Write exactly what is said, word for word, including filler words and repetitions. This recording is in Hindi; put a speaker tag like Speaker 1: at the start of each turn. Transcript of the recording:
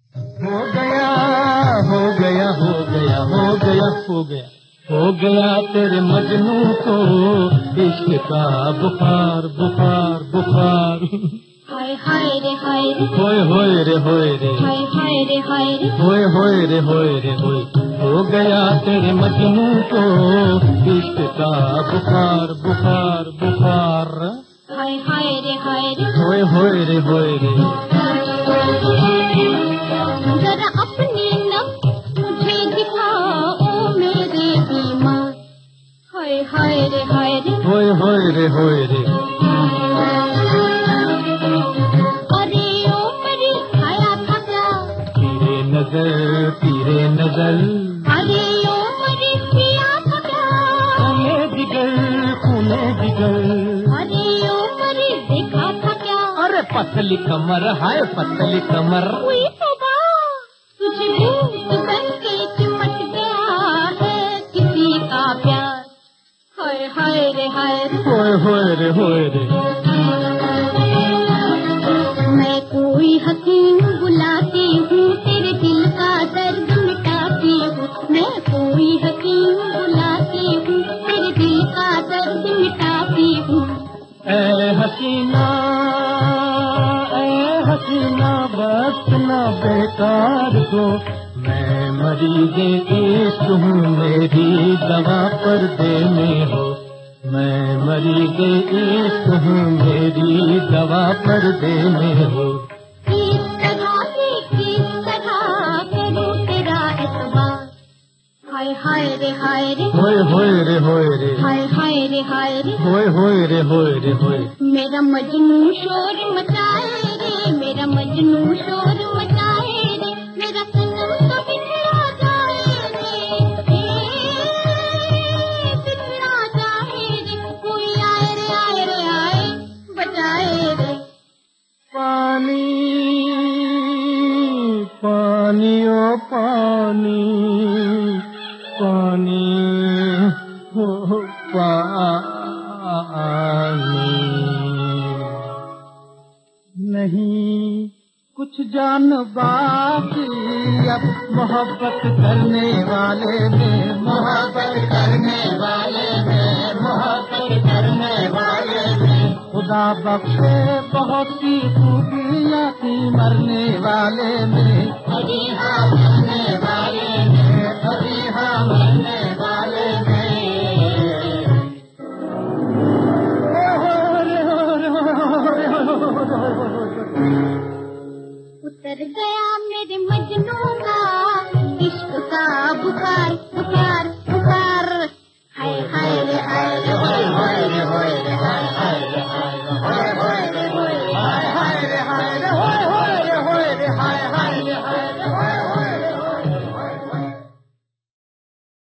Speaker 1: हो गया हो गया हो गया हो गया हो गया हो गया तेरे मजनू को इश्क का बुखार बुखार बुखार।
Speaker 2: हाय हाय रे हाय रे
Speaker 1: होए होए रे होए रे
Speaker 2: हाय हाय रे हाय रे
Speaker 1: होए होए रे होए रे होए हो गया तेरे मजनू को इश्क का बुखार बुखार बुखार।
Speaker 2: हाय हाय रे हाय रे
Speaker 1: होए होए रे होए रे।
Speaker 2: जरा अपनी नब्ज़ मुझे दिखाओ मेरे बीमार। हाय हाय रे हाय रे
Speaker 1: होए होए रे होए रे।
Speaker 2: अरे ओ मेरी छाया था क्या
Speaker 1: तेरे नजर तेरे नजर।
Speaker 2: अरे ओ मेरी पिया था क्या
Speaker 1: खूने जिगर खूने जिगर।
Speaker 2: अरे ओ मेरी देखा था क्या
Speaker 1: अरे पतली कमर हाय पतली कमर।
Speaker 2: हुई तौबा तुझे भूत बन के चिमट गया है किसी का प्यार। हाय हाय रे हाय रे
Speaker 1: होए होए रे होए रे।
Speaker 2: मैं कोई हकीम बुलाती हूँ तेरे दिल का दर्द मिटाती हूँ। मैं कोई हकीम बुलाती हूँ तेरे दिल का दर्द मिटाती हूँ।
Speaker 1: ऐ हसीना ऐ हसीना बस ना बेकार को मैं मरीज़े इश्क हूँ मेरी दवा पर्दे में हो। मैं मरीज़े इश्क हूँ मेरी दवा पर्दे में हो।
Speaker 2: किस तरह से किस तरह करूँ तेरा एतबार। हाय हाय रे हाय रे
Speaker 1: होए होए रे होए रे
Speaker 2: हाय हाय रे हाय रे
Speaker 1: होए होए रे होए रे होए।
Speaker 2: मेरा मजनू शोर मचाए रे मेरा मजनू शोर मचाए रे मेरा सनम तो बिखरा जाए रे ए, बिखरा जाए रे कोई आए रे आए रे आए बचाए रे।
Speaker 1: पानी पानी ओ पानी पानी हो पानी नहीं कुछ जान बाकी अब मोहब्बत करने वाले में मोहब्बत करने वाले में मोहब्बत करने वाले में। खुदा बख्शे बहुत सी खूबियाँ थी मरने वाले में। अभी हाँ मरने वाले में अभी हाँ मरने वाले में।
Speaker 2: उतर गया मेरे मजनू का इश्क का बुखार बुखार।